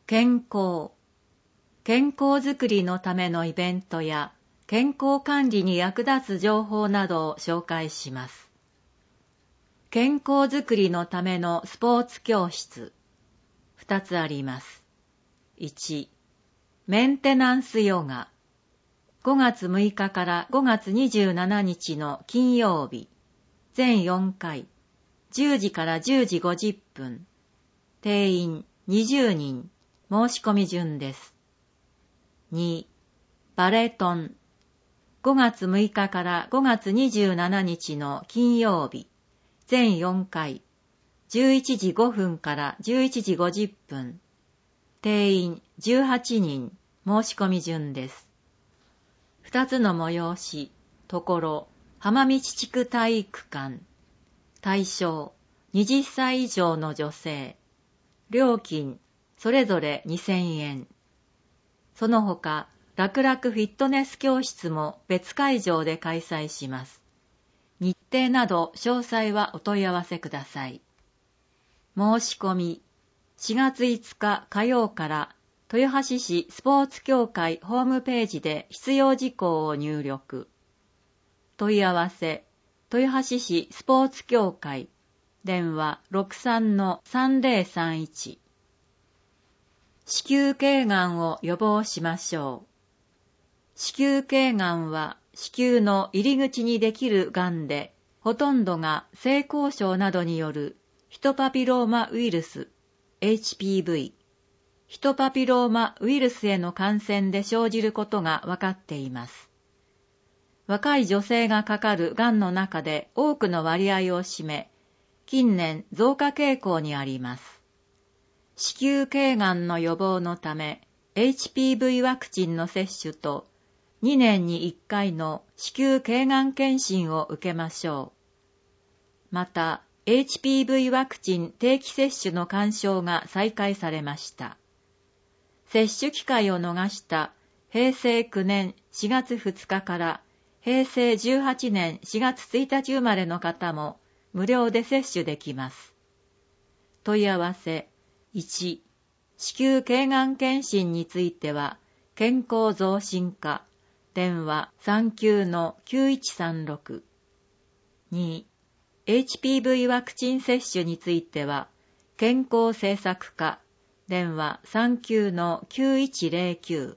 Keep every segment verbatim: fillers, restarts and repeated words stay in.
健康。健康づくりのためのイベントや健康管理に役立つ情報などを紹介します。健康づくりのためのスポーツ教室。ふたつあります。いち、メンテナンスヨガ。ごがつむいかからごがつにじゅうしちにちの金曜日、全よんかい、じゅうじからじゅうじごじゅっぷん。定員にじゅうにん、申し込み順です。に、バレトン。ごがつむいかからごがつにじゅうしちにちの金曜日、全よんかい、じゅういちじごふんからじゅういちじごじゅっぷん。定員じゅうはちにん、申し込み順です。二つの催し、ところ、浜道地区体育館。対象、はたち以上の女性。料金、それぞれにせんえん。その他、楽々フィットネス教室も別会場で開催します。日程など詳細はお問い合わせください。申し込み、しがついつか火曜から豊橋市スポーツ協会ホームページで必要事項を入力。問い合わせ、豊橋市スポーツ協会、電話 ろくさんのさんぜろさんいち。子宮頸がんを予防しましょう。子宮頸がんは子宮の入り口にできるがんで、ほとんどが性交渉などによるヒトパピローマウイルス、エイチピーブイ、ヒトパピローマウイルスへの感染で生じることがわかっています。若い女性がかかるがんの中で多くの割合を占め、近年増加傾向にあります。子宮頸がんの予防のため、エイチピーブイ ワクチンの接種と、にねんにいっかいの子宮頸がん検診を受けましょう。また、エイチピーブイ ワクチン定期接種の勧奨が再開されました。接種機会を逃したへいせいきゅうねんしがつふつかからへいせいじゅうはちねんしがつついたち生まれの方も無料で接種できます。問い合わせ、いち、子宮頸がん検診については、健康増進課、電話 さんきゅうのきゅういちさんろく。に、エイチピーブイ ワクチン接種については、健康政策課、電話 さんきゅうのきゅういちぜろきゅう。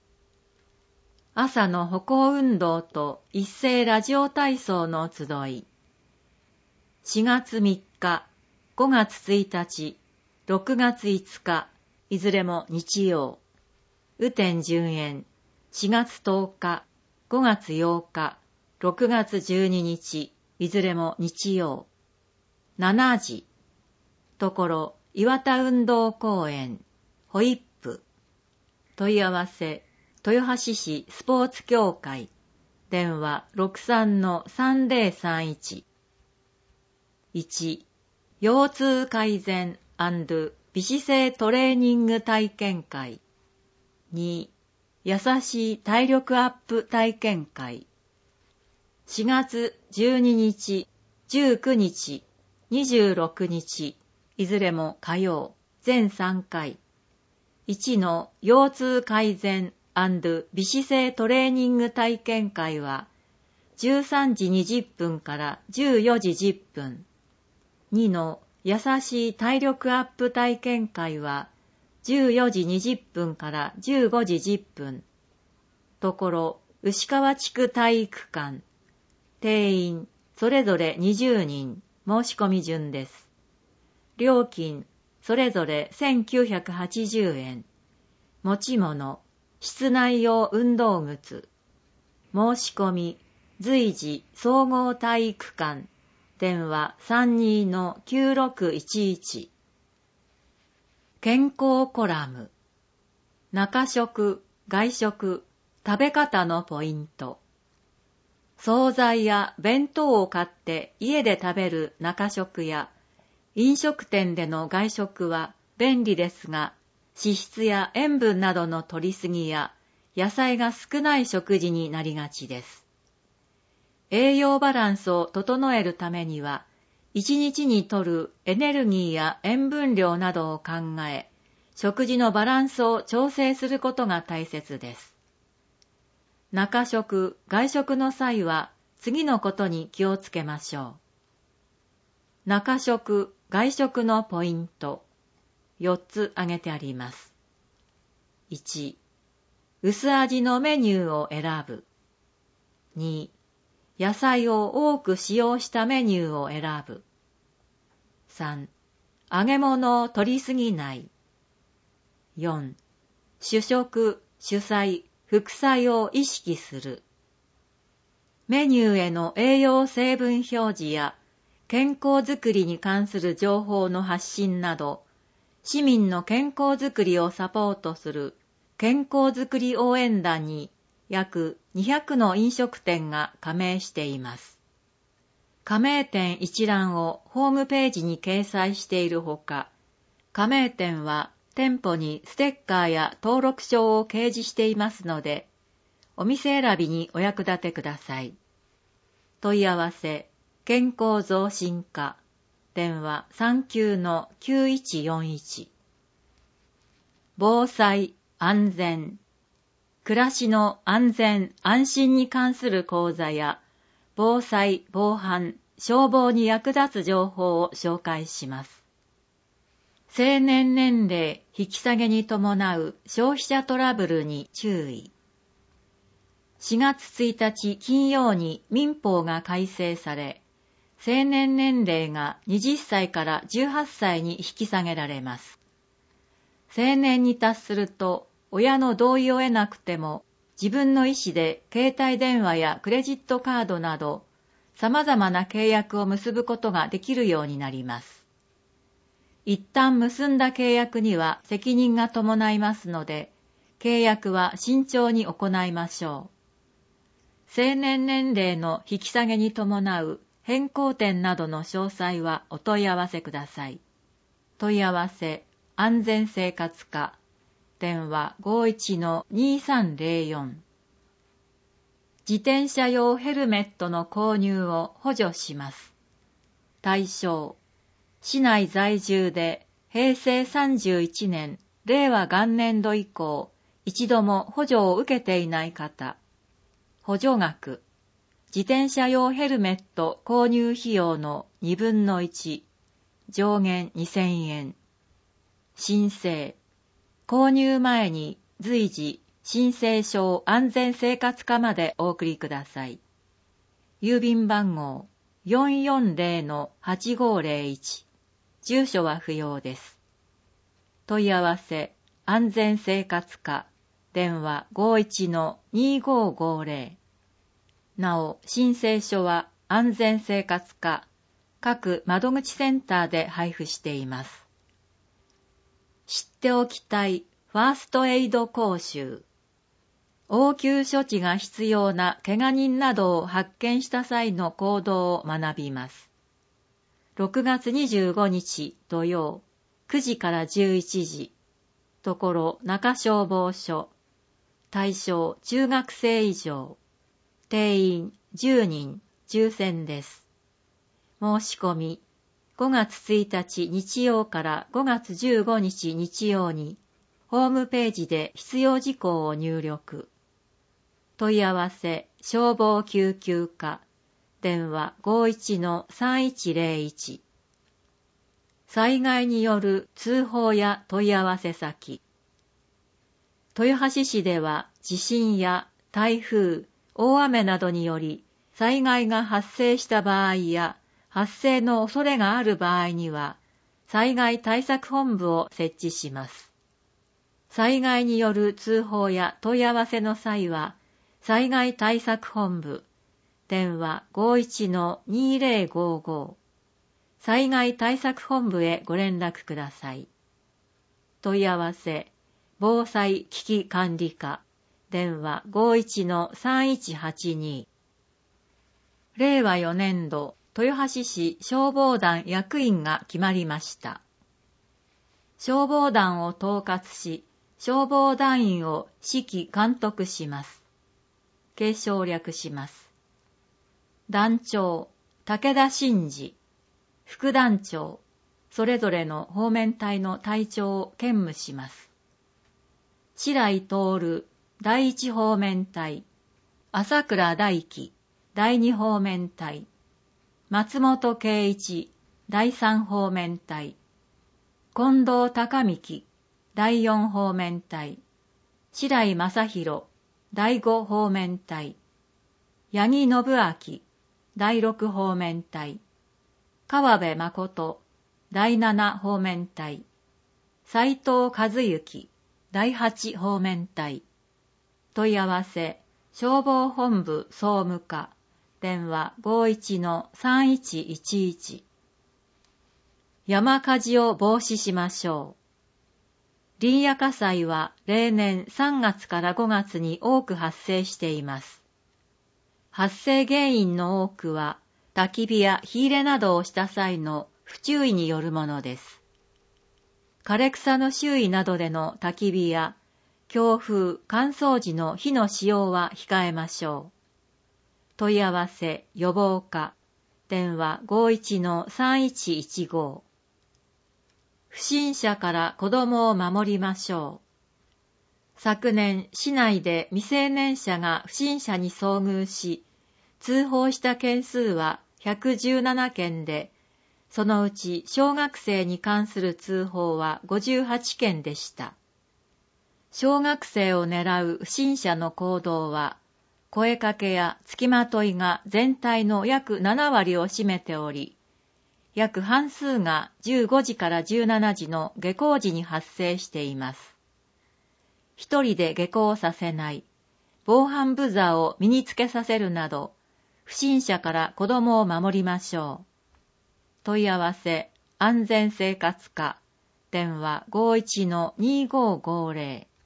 朝の歩行運動と一斉ラジオ体操の集い。しがつみっか、ごがつついたち、ろくがついつか、いずれも日曜。雨天順延、しがつとおか、ごがつようか、ろくがつじゅうににち、いずれも日曜。しちじ。ところ、岩田運動公園、ホイップ。問い合わせ、豊橋市スポーツ協会、電話 ろくさんのさんぜろさんいち。いち、腰痛改善&美姿勢トレーニング体験会。に、優しい体力アップ体験会。しがつじゅうににち、じゅうくにち、にじゅうろくにち、いずれも火曜、全さんかい。いちの腰痛改善&美姿勢トレーニング体験会は、じゅうさんじにじゅっぷんからじゅうよじじゅっぷん。にの優しい体力アップ体験会は、じゅうよじにじゅっぷんからじゅうごじじゅっぷん。ところ、牛川地区体育館。定員、それぞれにじゅうにん、申し込み順です。料金、それぞれせんきゅうひゃくはちじゅうえん。持ち物、室内用運動靴。申し込み、随時総合体育館。電話 さんにのきゅうろくいちいち。健康コラム。中食、外食、食べ方のポイント。惣菜や弁当を買って家で食べる中食や飲食店での外食は便利ですが、脂質や塩分などの摂りすぎや野菜が少ない食事になりがちです。栄養バランスを整えるためには、一日に摂るエネルギーや塩分量などを考え、 食事のバランスを調整することが大切です。中食、外食の際は次のことに気をつけましょう。中食、外食のポイント、よっつ挙げてあります。いち、薄味のメニューを選ぶ。に、野菜を多く使用したメニューを選ぶ。さん、揚げ物を取りすぎない。よん、主食、主菜、副菜を意識する。メニューへの栄養成分表示や健康づくりに関する情報の発信など、市民の健康づくりをサポートする健康づくり応援団に約にひゃくの飲食店が加盟しています。加盟店一覧をホームページに掲載しているほか、加盟店は店舗にステッカーや登録証を掲示していますので、お店選びにお役立てください。問い合わせ、健康増進課、電話 さんきゅうのきゅういちよんいち。防災、安全、暮らしの安全・安心に関する講座や、防災・防犯、消防に役立つ情報を紹介します。成年年齢引き下げに伴う消費者トラブルに注意。しがつついたち金曜に民法が改正され、成年年齢がはたちからじゅうはっさいに引き下げられます。成年に達すると、親の同意を得なくても、自分の意思で携帯電話やクレジットカードなど、様々な契約を結ぶことができるようになります。一旦結んだ契約には責任が伴いますので、契約は慎重に行いましょう。成年年齢の引き下げに伴う変更点などの詳細はお問い合わせください。問い合わせ、安全生活課、電話 ごいちのにさんぜろよん。自転車用ヘルメットの購入を補助します。対象、市内在住でへいせいさんじゅういちねん、れいわ元年度以降、一度も補助を受けていない方。補助額、自転車用ヘルメット購入費用のにぶんのいち、上限にせんえん。申請、購入前に随時申請書を安全生活課までお送りください。郵便番号 よんよんぜろのはちごぜろいち。住所は不要です。問い合わせ、安全生活課、電話 ごいちのにごごぜろ。なお、申請書は安全生活課、各窓口センターで配布しています。知っておきたいファーストエイド講習。応急処置が必要な怪我人などを発見した際の行動を学びます。ろくがつにじゅうごにち土曜、くじからじゅういちじ、ところ中消防署、対象中学生以上、定員じゅうにん、抽選です。申し込み、ごがつついたち日曜からごがつじゅうごにち日曜に、ホームページで必要事項を入力。問い合わせ、消防救急課、電話 ごいちのさんいちぜろいち。災害による通報や問い合わせ先。豊橋市では地震や台風、大雨などにより災害が発生した場合や発生の恐れがある場合には災害対策本部を設置します。災害による通報や問い合わせの際は災害対策本部、電話 ごいちのにぜろごご。災害対策本部へご連絡ください。問い合わせ、防災危機管理課、電話 ごいちのさんいちはちに。れいわよねんど、豊橋市消防団役員が決まりました。消防団を統括し、消防団員を指揮監督します。継承略します。団長、武田真治。副団長、 それぞれの方面隊の隊長を兼務します。白井徹第一方面隊、朝倉大輝第二方面隊、松本圭一第三方面隊、近藤孝幹第四方面隊、白井正弘第五方面隊、八木信明第六方面隊、川辺誠第七方面隊、斉藤和幸第八方面隊。問い合わせ消防本部総務課、電話 ごーいちのさんいちいちいち。山火事を防止しましょう。林野火災は例年さんがつからごがつに多く発生しています。発生原因の多くは焚き火や火入れなどをした際の不注意によるものです。枯れ草の周囲などでの焚き火や強風、乾燥時の火の使用は控えましょう。問い合わせ予防課、電話 ごーいちのさんいちいちご。不審者から子供を守りましょう。昨年、市内で未成年者が不審者に遭遇し、通報した件数はひゃくじゅうななけんで、そのうち小学生に関する通報はごじゅうはちけんでした。小学生を狙う不審者の行動は、声かけや付きまといが全体の約ななわりを占めており、約半数がじゅうごじからじゅうしちじの下校時に発生しています。一人で下校させない、防犯ブザーを身につけさせるなど、不審者から子供を守りましょう。問い合わせ安全生活課、電話 ごーいちのにーごーごーぜろ。